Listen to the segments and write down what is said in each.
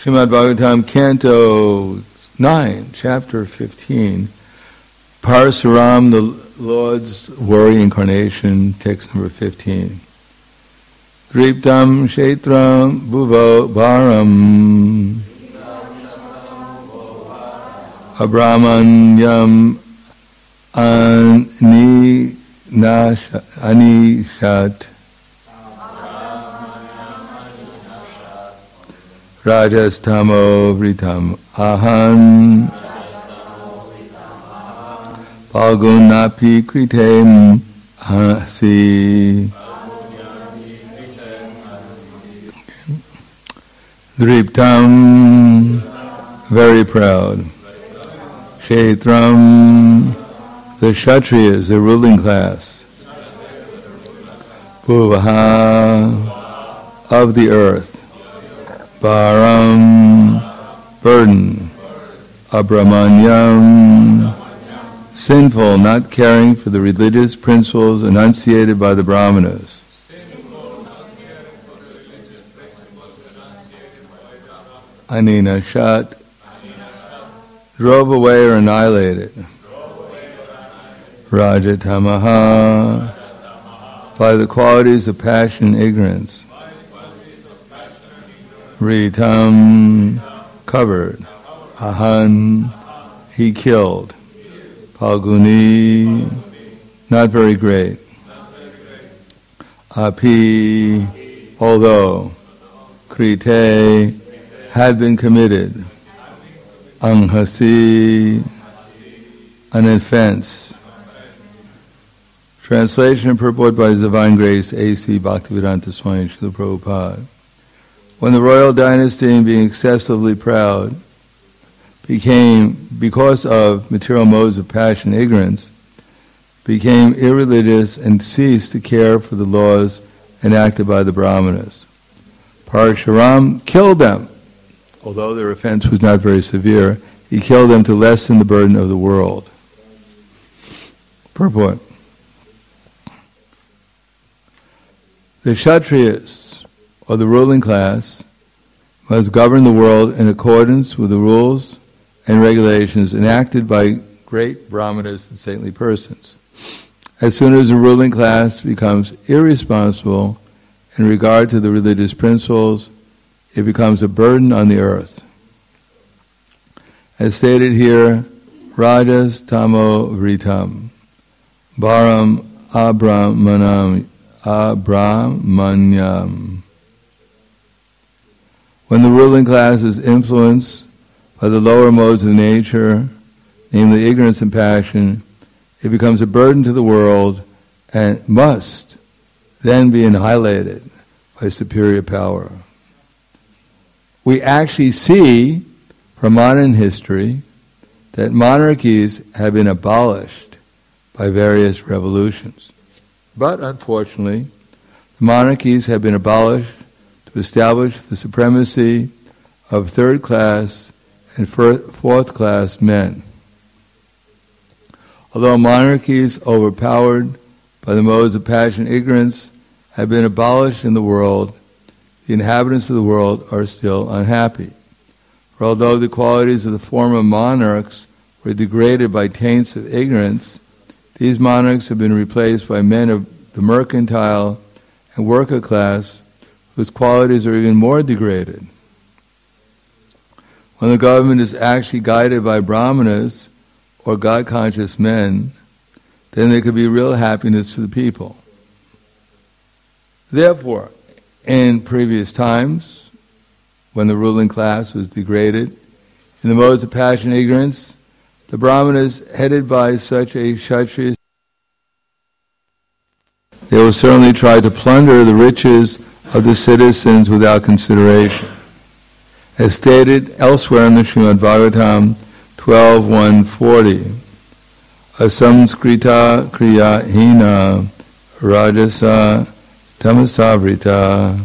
Srimad Bhagavatam, Canto 9, Chapter 15, Parasuram, the Lord's warrior incarnation, text number 15. Driptam Kshetram Bhuvo Bharam Abramanyam Anishat Rajastamo Vritam Ahan Palgunapi Kritem Hasi Driptam, very proud. Kshetram, the Kshatriyas, the ruling class. Bhuvaha, of the earth. Bharam, burden. Abramanyam, sinful, not caring for the religious principles enunciated by the Brahmanas. Aninashat, drove away or annihilated. Rajatamaha, by the qualities of passion and ignorance. Ritam, covered. Ahan, he killed. Palguni, not very great. Api, although. Krite, had been committed. Anghasi, an offense. Translation and purport by His Divine Grace, A.C. Bhaktivedanta Swami Srila Prabhupada. When the royal dynasty, being excessively proud, became, because of material modes of passion and ignorance, became irreligious and ceased to care for the laws enacted by the Brahmanas. Parashuram killed them. Although their offense was not very severe, he killed them to lessen the burden of the world. Purport. The Kshatriyas, or the ruling class, must govern the world in accordance with the rules and regulations enacted by great brahmanas and saintly persons. As soon as the ruling class becomes irresponsible in regard to the religious principles, it becomes a burden on the earth. As stated here, Rajas Tamo Vritam, Bharam Abramanyam. When the ruling class is influenced by the lower modes of nature, namely ignorance and passion, it becomes a burden to the world and must then be annihilated by superior power. We actually see from modern history that monarchies have been abolished by various revolutions. But unfortunately, the monarchies have been abolished to establish the supremacy of third class and fourth class men. Although monarchies overpowered by the modes of passion and ignorance have been abolished in the world, the inhabitants of the world are still unhappy. For although the qualities of the former monarchs were degraded by taints of ignorance, these monarchs have been replaced by men of the mercantile and worker class whose qualities are even more degraded. When the government is actually guided by brahmanas or God-conscious men, then there could be real happiness to the people. Therefore, in previous times, when the ruling class was degraded, in the modes of passion and ignorance, the brahmanas headed by such a Kshatriya, they will certainly try to plunder the riches of the citizens without consideration. As stated elsewhere in the Srimad Bhagavatam 12.140, Asamskrita kriya hina rajasa tamasavrita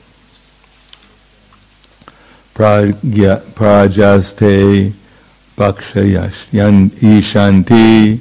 prajaste bhakshayasyan ishanti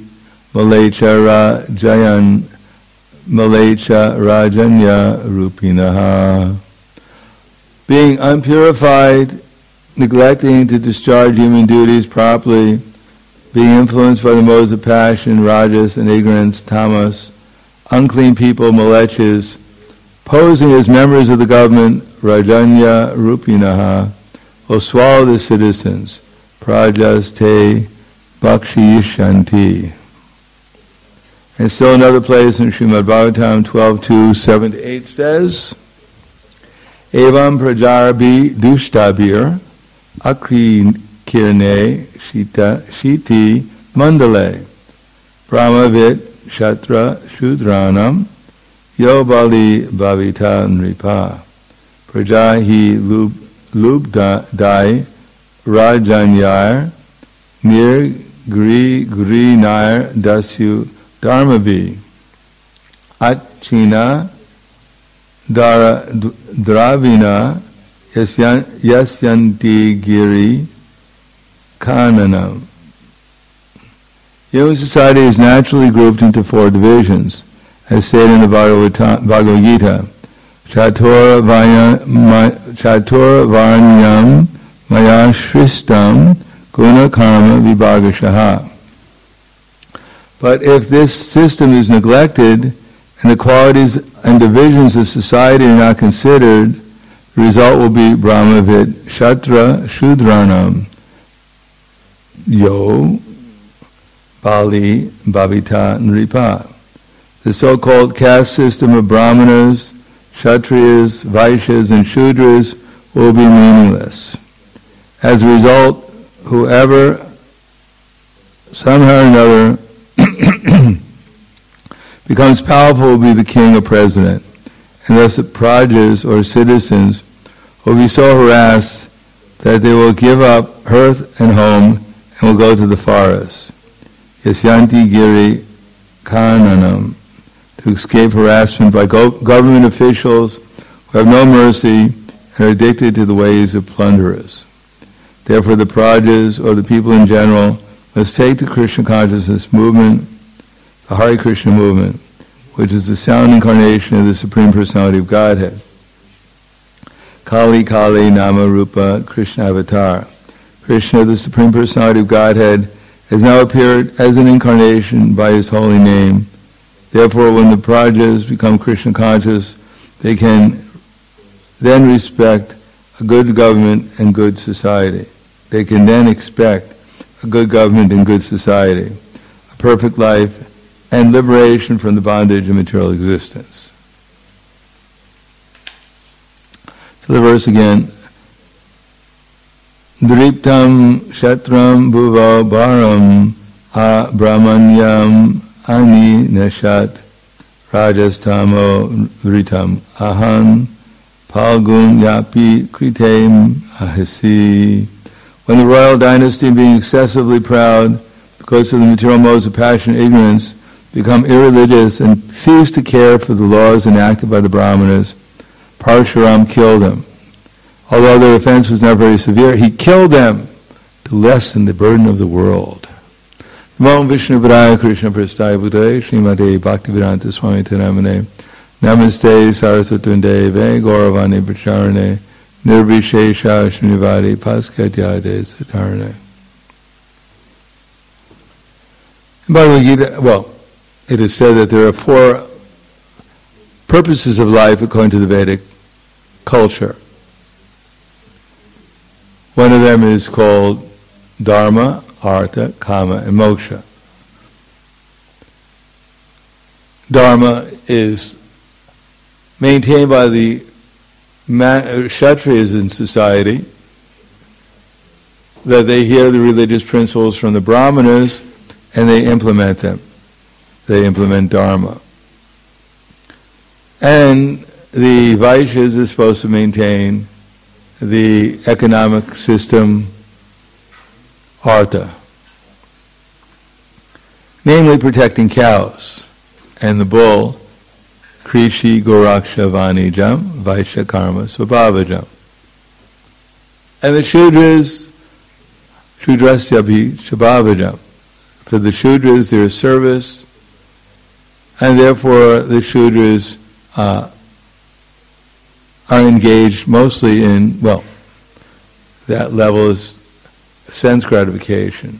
malecha rajanya rupinaha. Being unpurified neglecting to discharge human duties properly, being influenced by the modes of passion, rajas, and ignorance, tamas, unclean people, malechas, posing as members of the government, rajanya rupinaha, will swallow the citizens, prajas te bakshiyishanti. And still another place in Srimad Bhagavatam 12.2, 7-8 says, Evam prajarabhi dushtabir akri kirne shiti mandale brahmavit shatra shudranam yo bali bhavita nripa prajahi lubdai rajanyar nir gri nair dasyu dharmavi achina dravina yasyanti giri kananam. Human society is naturally grouped into four divisions, as stated in the Bhagavad Gita. Chatur varnyam maya shristam guna karma vibhagashaha. But if this system is neglected and the qualities and divisions of society are not considered, the result will be brahmavit shatra shudranam yo bali bhavita nripa. The so-called caste system of brahmanas, kshatriyas, vaishyas, and shudras will be meaningless. As a result, whoever somehow or another becomes powerful will be the king or president, and thus the prajas or citizens will be so harassed that they will give up hearth and home and will go to the forest. Yasyanti giri kananam, to escape harassment by government officials who have no mercy and are addicted to the ways of plunderers. Therefore the prajas, or the people in general, must take the Krishna consciousness movement, the Hare Krishna movement, which is the sound incarnation of the Supreme Personality of Godhead. Kali Kali Nama Rupa Krishna Avatar. Krishna, the Supreme Personality of Godhead, has now appeared as an incarnation by his holy name. Therefore, when the prajas become Krishna conscious, they can then respect a good government and good society. They can then expect a good government and good society, a perfect life, and liberation from the bondage of material existence. So the verse again, Driptam Shatram Bhuva Bharam A Brahmanyam Ani Neshat Rajastamo Vritam Ahan Palgun Yapi Kritem Ahasi. When the royal dynasty, being excessively proud because of the material modes of passion and ignorance, become irreligious and cease to care for the laws enacted by the Brahmanas, Parshuram killed them. Although their offense was not very severe, he killed them to lessen the burden of the world. Namo Vishnu Padaya Krishna Prasthaya Bhutale Srimate Bhaktivedanta Swami Namane Namaste Saraswatundeve Gauravani Pracharane Nirvishesha Srinivadi Paskatyade Satarane. In Bhagavad Gita, well, it is said that there are four purposes of life according to the Vedic culture. One of them is called Dharma, Artha, Kama, and Moksha. Dharma is maintained by the Kshatriyas in society, that they hear the religious principles from the Brahmanas and they implement them. They implement Dharma. And the Vaishyas are supposed to maintain the economic system, Artha, namely protecting cows and the bull, Krishi Goraksha Vanijam Vaishya Karma Swabhavajam. And the Shudras, Shudrasya Swabhavajam. For the Shudras there is service, and therefore the Shudras are engaged mostly in, well, that level is sense gratification.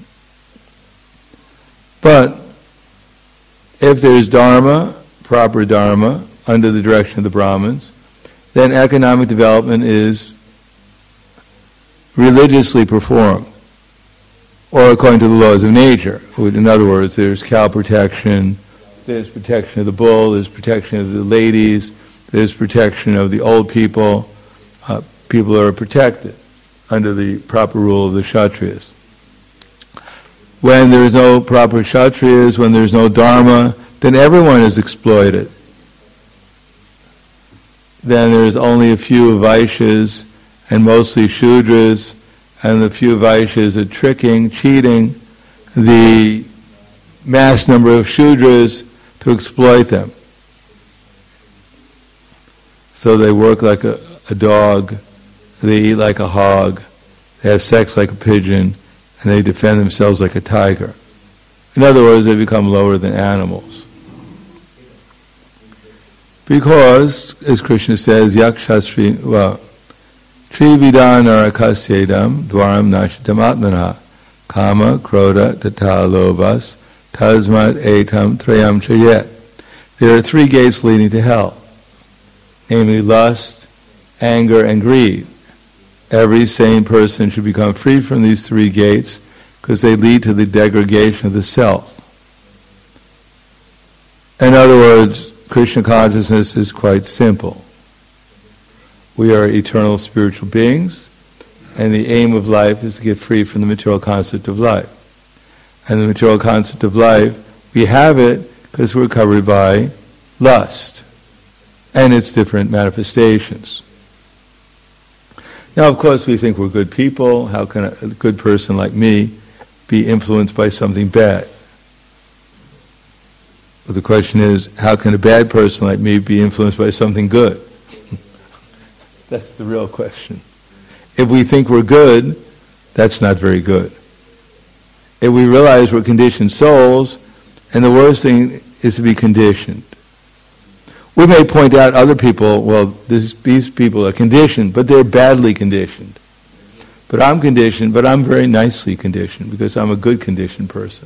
But if there's dharma, proper dharma, under the direction of the Brahmins, then economic development is religiously performed, or according to the laws of nature. In other words, there's cow protection, there's protection of the bull, there's protection of the ladies, there's protection of the old people. People are protected under the proper rule of the Kshatriyas. When there's no proper Kshatriyas, when there's no dharma, then everyone is exploited. Then there's only a few Vaishyas and mostly Shudras, and the few Vaishyas are tricking, cheating the mass number of Shudras to exploit them. So they work like a dog, they eat like a hog, they have sex like a pigeon, and they defend themselves like a tiger. In other words, they become lower than animals. Because, as Krishna says, yakshastri, trividhan narakasyedam dwaram nashitam atmana kama krodha tata lobhas tasmat etam trayam chayet. There are three gates leading to hell, namely lust, anger, and greed. Every sane person should become free from these three gates because they lead to the degradation of the self. In other words, Krishna consciousness is quite simple. We are eternal spiritual beings, and the aim of life is to get free from the material concept of life. And the material concept of life, we have it because we're covered by lust and its different manifestations. Now, of course, we think we're good people. How can a good person like me be influenced by something bad? But the question is, how can a bad person like me be influenced by something good? That's the real question. If we think we're good, that's not very good. If we realize we're conditioned souls, and the worst thing is to be conditioned. We may point out other people, well, these people are conditioned, but they're badly conditioned. But I'm conditioned, but I'm very nicely conditioned, because I'm a good conditioned person.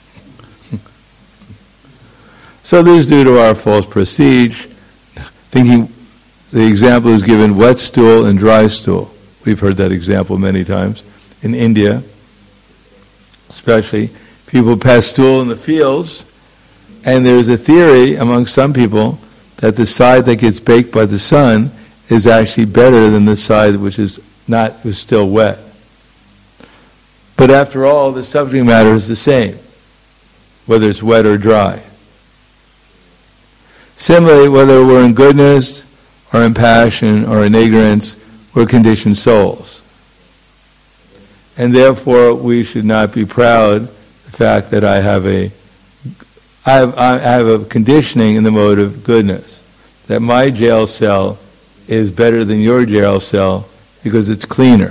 So this is due to our false prestige, thinking the example is given wet stool and dry stool. We've heard that example many times. In India, especially, people pass stool in the fields, and there's a theory among some people that the side that gets baked by the sun is actually better than the side which is still wet. But after all, the subject matter is the same, whether it's wet or dry. Similarly, whether we're in goodness or in passion or in ignorance, we're conditioned souls. And therefore, we should not be proud of the fact that I have a conditioning in the mode of goodness, that my jail cell is better than your jail cell because it's cleaner.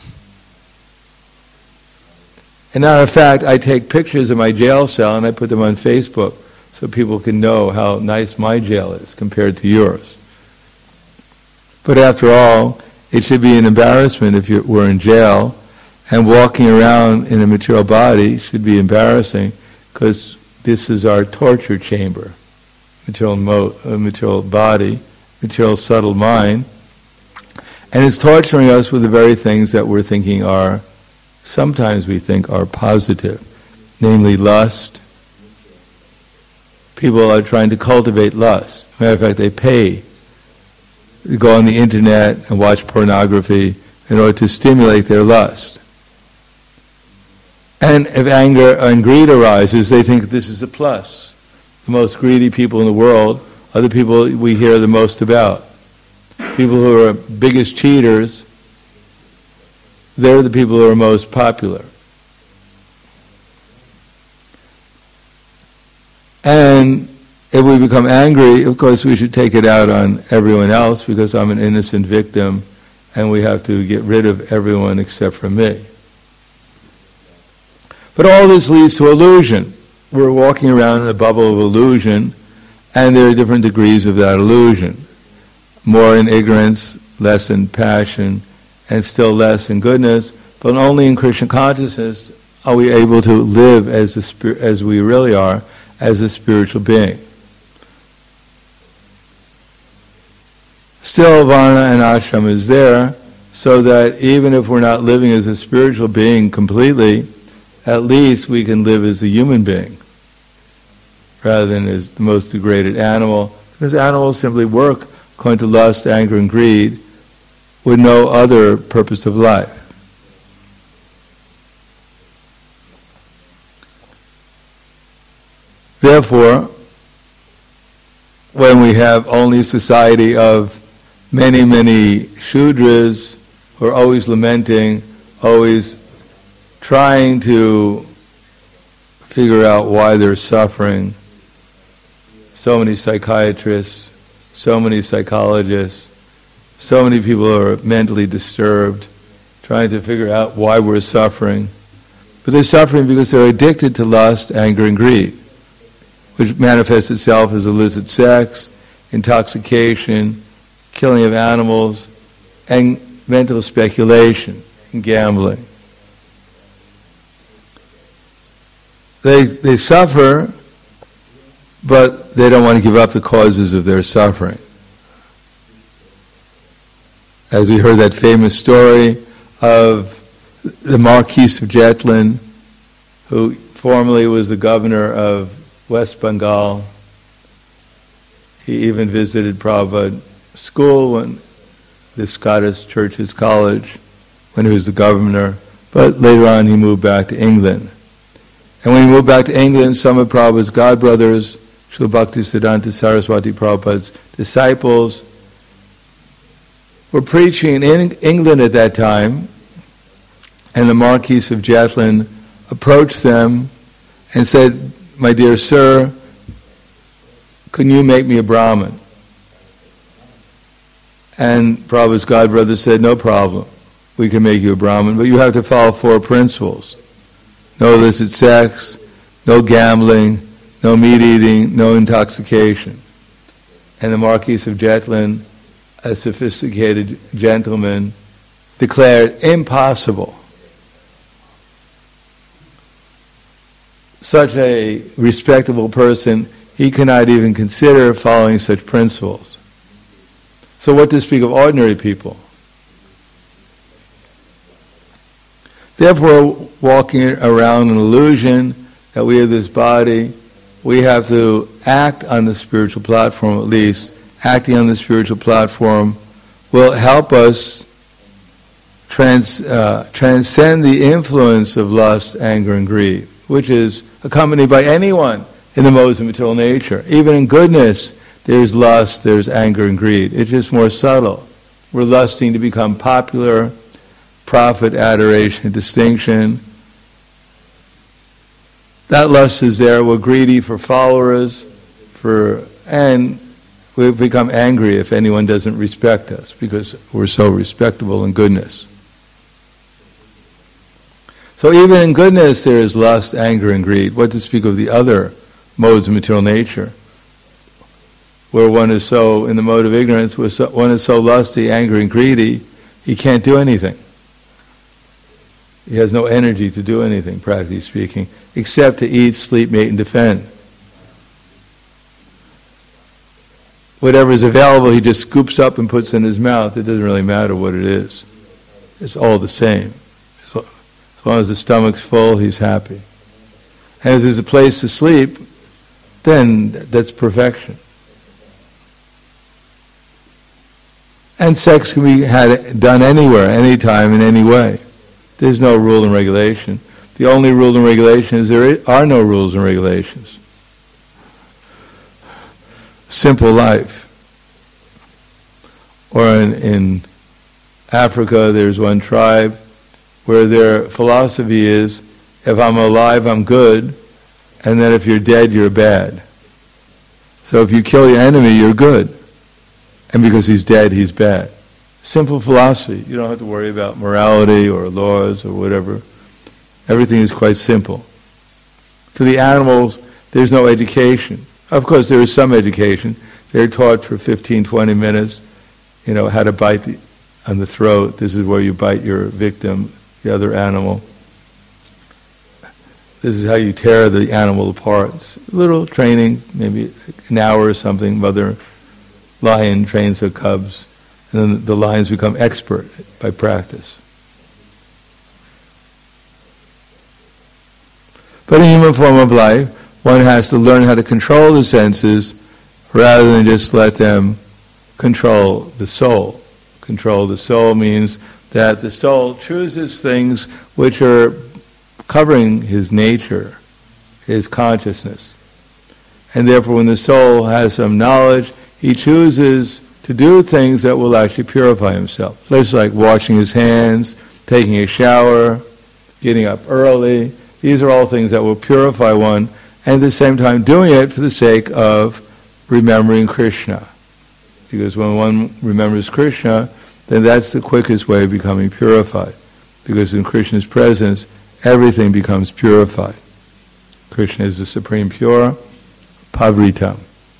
And matter of fact, I take pictures of my jail cell and I put them on Facebook so people can know how nice my jail is compared to yours. But after all, it should be an embarrassment if we're in jail, and walking around in a material body should be embarrassing because this is our torture chamber. Material body, material subtle mind, and it's torturing us with the very things that we're thinking are, sometimes we think are positive, namely lust. People are trying to cultivate lust. Matter of fact, they pay. They go on the internet and watch pornography in order to stimulate their lust. And if anger and greed arises, they think this is a plus. The most greedy people in the world are the people we hear the most about. People who are biggest cheaters, they're the people who are most popular. And if we become angry, of course we should take it out on everyone else because I'm an innocent victim and we have to get rid of everyone except for me. But all this leads to illusion. We're walking around in a bubble of illusion, and there are different degrees of that illusion. More in ignorance, less in passion, and still less in goodness, but only in Krishna consciousness are we able to live as we really are, as a spiritual being. Still, Varna and Ashram is there, so that even if we're not living as a spiritual being completely, at least we can live as a human being, rather than as the most degraded animal, because animals simply work according to lust, anger, and greed, with no other purpose of life. Therefore, when we have only a society of many, many Shudras who are always lamenting, always trying to figure out why they're suffering, so many psychiatrists, so many psychologists, so many people are mentally disturbed, trying to figure out why we're suffering. But they're suffering because they're addicted to lust, anger, and greed, which manifests itself as illicit sex, intoxication, killing of animals, and mental speculation and gambling. They suffer, but they don't want to give up the causes of their suffering. As we heard that famous story of the Marquis of Jetland, who formerly was the governor of West Bengal. He even visited Prabhupada school, when the Scottish Church's College, when he was the governor, but later on he moved back to England. And when he moved back to England, some of Prabhupada's godbrothers, Srila Bhaktisiddhanta Saraswati Prabhupada's disciples, were preaching in England at that time, and the Marquis of Jetland approached them and said, "My dear sir, can you make me a Brahmin?" And Prabhupada's godbrother said, "No problem, we can make you a Brahmin, but you have to follow 4 principles. No illicit sex, no gambling, no meat eating, no intoxication." And the Marquis of Jetland, a sophisticated gentleman, declared, "Impossible. Such a respectable person, he cannot even consider following such principles." So what to speak of ordinary people? Therefore, walking around an illusion that we have this body, we have to act on the spiritual platform at least. Acting on the spiritual platform will help us transcend the influence of lust, anger, and greed, which is accompanied by anyone in the modes of material nature. Even in goodness, there's lust, there's anger, and greed. It's just more subtle. We're lusting to become popular, profit, adoration, and distinction. That lust is there. We're greedy for followers, and we become angry if anyone doesn't respect us because we're so respectable in goodness. So even in goodness there is lust, anger, and greed. What to speak of the other modes of material nature, where one is so, in the mode of ignorance, one is so lusty, angry, and greedy, he can't do anything. He has no energy to do anything, practically speaking, except to eat, sleep, mate, and defend. Whatever is available, he just scoops up and puts in his mouth. It doesn't really matter what it is. It's all the same. So, as long as the stomach's full, he's happy. And if there's a place to sleep, then that's perfection. And sex can be done anywhere, anytime, in any way. There's no rule and regulation. The only rule and regulation is there are no rules and regulations. Simple life. Or in Africa, there's one tribe where their philosophy is, if I'm alive, I'm good, and then if you're dead, you're bad. So if you kill your enemy, you're good. And because he's dead, he's bad. Simple philosophy. You don't have to worry about morality or laws or whatever. Everything is quite simple. For the animals, there's no education. Of course, there is some education. They're taught for 15, 20 minutes, how to bite on the throat. This is where you bite your victim, the other animal. This is how you tear the animal apart. It's a little training, maybe an hour or something. Mother lion trains her cubs, and then the lions become expert by practice. But in human form of life, one has to learn how to control the senses rather than just let them control the soul. Control the soul means that the soul chooses things which are covering his nature, his consciousness. And therefore when the soul has some knowledge, he chooses to do things that will actually purify himself. Just like washing his hands, taking a shower, getting up early. These are all things that will purify one, and at the same time doing it for the sake of remembering Krishna. Because when one remembers Krishna, then that's the quickest way of becoming purified. Because in Krishna's presence, everything becomes purified. Krishna is the supreme pure, pavritam.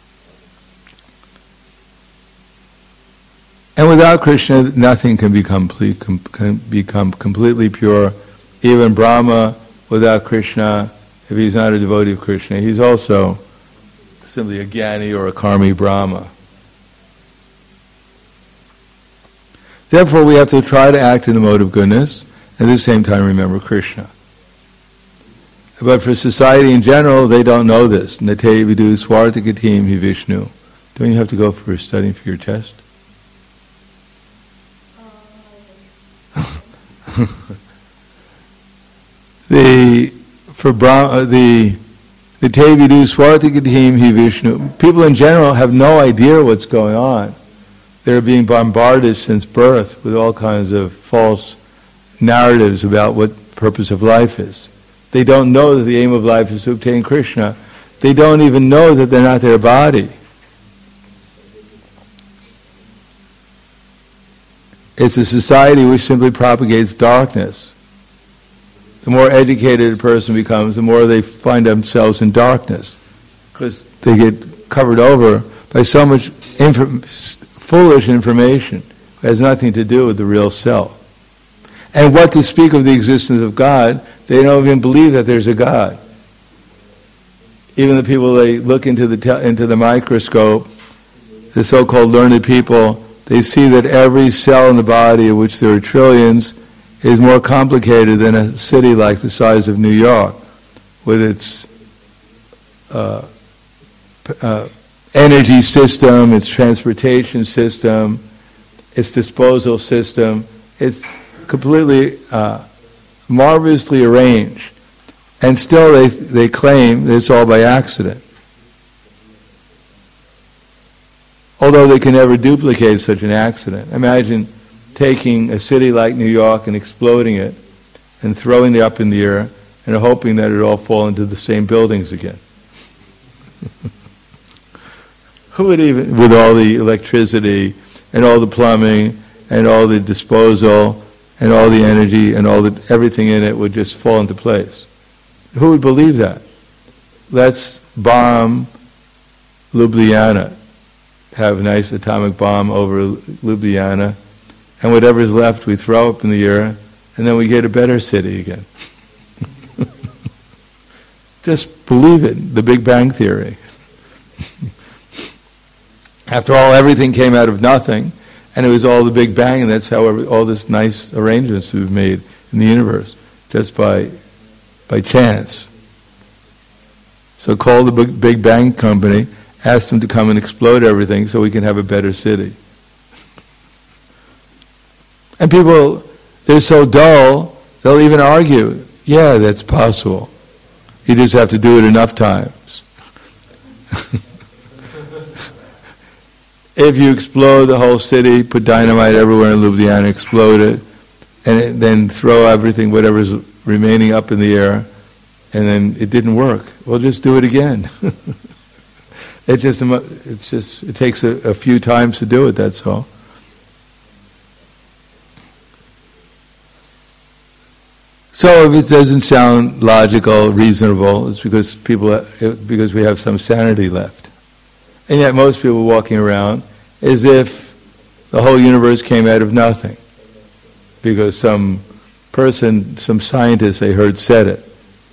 And without Krishna, nothing can become completely pure. Even Brahma, without Krishna, if he's not a devotee of Krishna, he's also simply a Jnani or a Karmi Brahma. Therefore, we have to try to act in the mode of goodness, and at the same time remember Krishna. But for society in general, they don't know this. Nate vidu swartakatim hi Vishnu. Don't you have to go for studying for your test? The te vidu swartakatim hi Vishnu. People in general have no idea what's going on. They're being bombarded since birth with all kinds of false narratives about what the purpose of life is. They don't know that the aim of life is to obtain Krishna. They don't even know that they're not their body. It's a society which simply propagates darkness. The more educated a person becomes, the more they find themselves in darkness, because they get covered over by so much foolish information. It has nothing to do with the real self. And what to speak of the existence of God, they don't even believe that there's a God. Even the people, they look into the microscope, the so-called learned people, they see that every cell in the body, of which there are trillions, is more complicated than a city like the size of New York, with its energy system, its transportation system, its disposal system. It's completely marvelously arranged. And still they claim that it's all by accident. Although they can never duplicate such an accident. Imagine taking a city like New York and exploding it and throwing it up in the air and hoping that it all fall into the same buildings again. Who would even, with all the electricity and all the plumbing and all the disposal and all the energy and everything in it would just fall into place? Who would believe that? Let's bomb Ljubljana, have a nice atomic bomb over Ljubljana, and whatever's left we throw up in the air, and then we get a better city again. Just believe it, the Big Bang Theory. After all, everything came out of nothing, and it was all the Big Bang, and that's how all this nice arrangements we've made in the universe, just by chance. So call the Big Bang Company, ask them to come and explode everything so we can have a better city. And people, they're so dull, they'll even argue, yeah, that's possible. You just have to do it enough times. If you explode the whole city, put dynamite everywhere in Ljubljana, explode it, and then throw everything, whatever's remaining, up in the air, and then it didn't work. Well, just do it again. It takes a few times to do it, that's all. So if it doesn't sound logical, reasonable, it's because we have some sanity left. And yet most people walking around as if the whole universe came out of nothing. Because some person, some scientist I heard said it.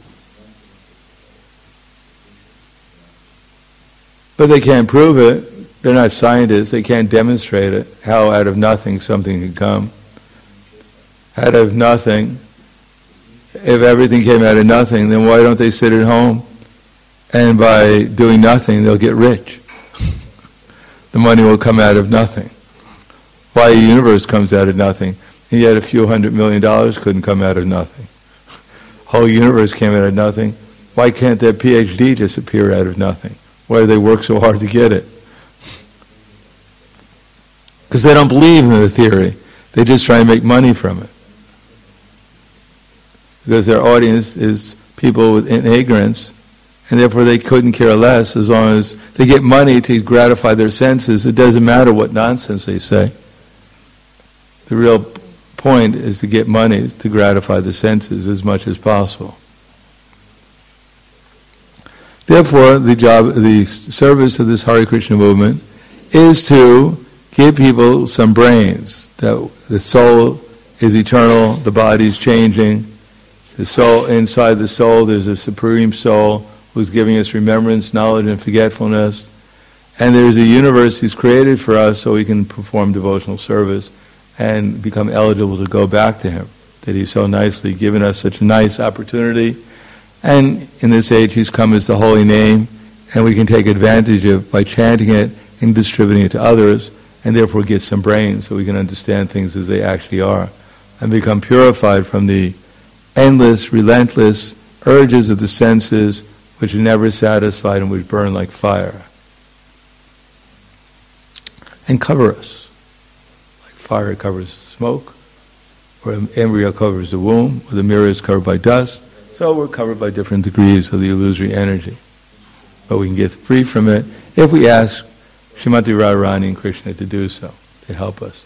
But they can't prove it. They're not scientists. They can't demonstrate it. How out of nothing something can come. Out of nothing. If everything came out of nothing, then why don't they sit at home? And by doing nothing, they'll get rich. The money will come out of nothing. Why a universe comes out of nothing? And yet a few $100 million couldn't come out of nothing. Whole universe came out of nothing. Why can't their PhD just appear out of nothing? Why do they work so hard to get it? Because they don't believe in the theory. They just try and make money from it. Because their audience is people in ignorance, and therefore they couldn't care less as long as they get money to gratify their senses. It doesn't matter what nonsense they say. The real point is to get money to gratify the senses as much as possible. Therefore, the service of this Hare Krishna movement is to give people some brains, that the soul is eternal, the body is changing, the soul, inside the soul there's a supreme soul who's giving us remembrance, knowledge and forgetfulness, and there's a universe he's created for us so we can perform devotional service and become eligible to go back to him, that he's so nicely given us such a nice opportunity. And in this age he's come as the holy name, and we can take advantage of by chanting it and distributing it to others, and therefore get some brains so we can understand things as they actually are, and become purified from the endless, relentless urges of the senses which are never satisfied and which burn like fire. And cover us. Like fire covers smoke, or an embryo covers the womb, or the mirror is covered by dust. So we're covered by different degrees of the illusory energy. But we can get free from it if we ask Srimati Radharani and Krishna to do so, to help us.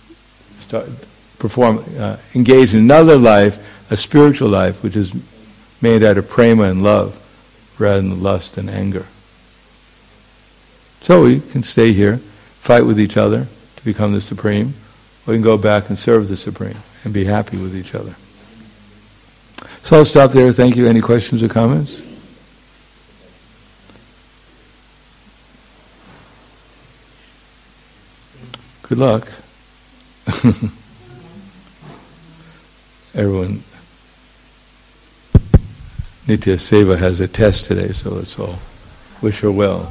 Engage in another life, a spiritual life, which is made out of prema and love, rather than lust and anger. So we can stay here, fight with each other to become the Supreme, or we can go back and serve the Supreme and be happy with each other. So I'll stop there. Thank you. Any questions or comments? Good luck. Everyone, Nitya Seva has a test today, so let's all wish her well.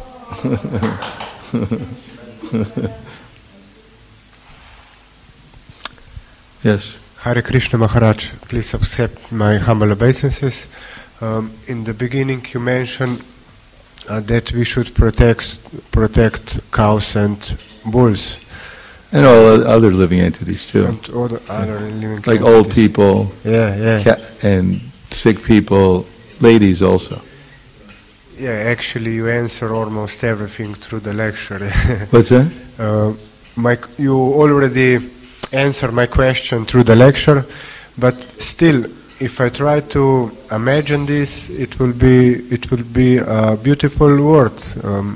Yes. Hare Krishna Maharaj, please accept my humble obeisances. In the beginning you mentioned that we should protect cows and bulls. And all other living entities too. And all the other living like entities. Old people, Yeah. And sick people, ladies also. Yeah, actually you answer almost everything through the lecture. What's that? You already answered my question through the lecture, but still, if I try to imagine this, it will be a beautiful world.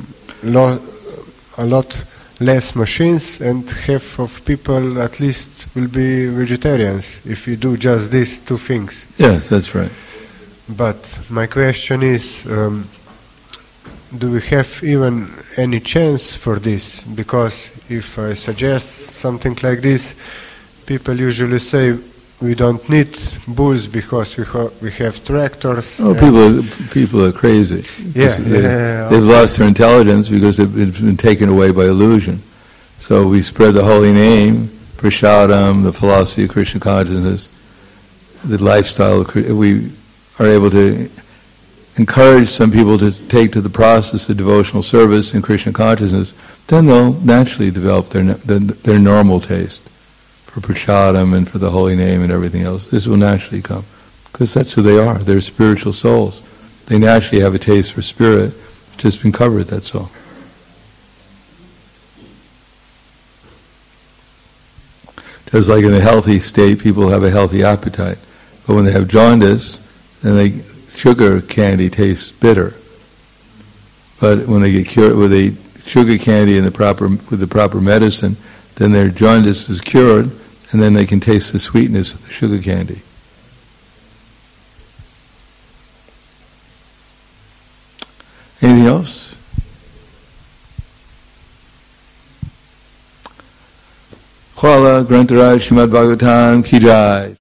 A lot less machines, and half of people at least will be vegetarians if you do just these two things. Yes, that's right. But my question is, do we have even any chance for this? Because if I suggest something like this, people usually say we don't need bulls because we have tractors. Oh, people are crazy. They've lost their intelligence because it's been taken away by illusion. So we spread the holy name, prasadam, the philosophy of Krishna consciousness, the lifestyle. We are able to encourage some people to take to the process of devotional service in Krishna consciousness. Then they'll naturally develop their normal taste for prasadam and for the holy name and everything else. This will naturally come, because that's who they are. They're spiritual souls. They naturally have a taste for spirit, just been covered, that's all. Just like in a healthy state, people have a healthy appetite. But when they have jaundice, then sugar candy tastes bitter. But when they get cured with a sugar candy and with the proper medicine, then their jaundice is cured, and then they can taste the sweetness of the sugar candy. Anything else? Khwala Grantaraj Srimad Bhagavatam Ki Jai.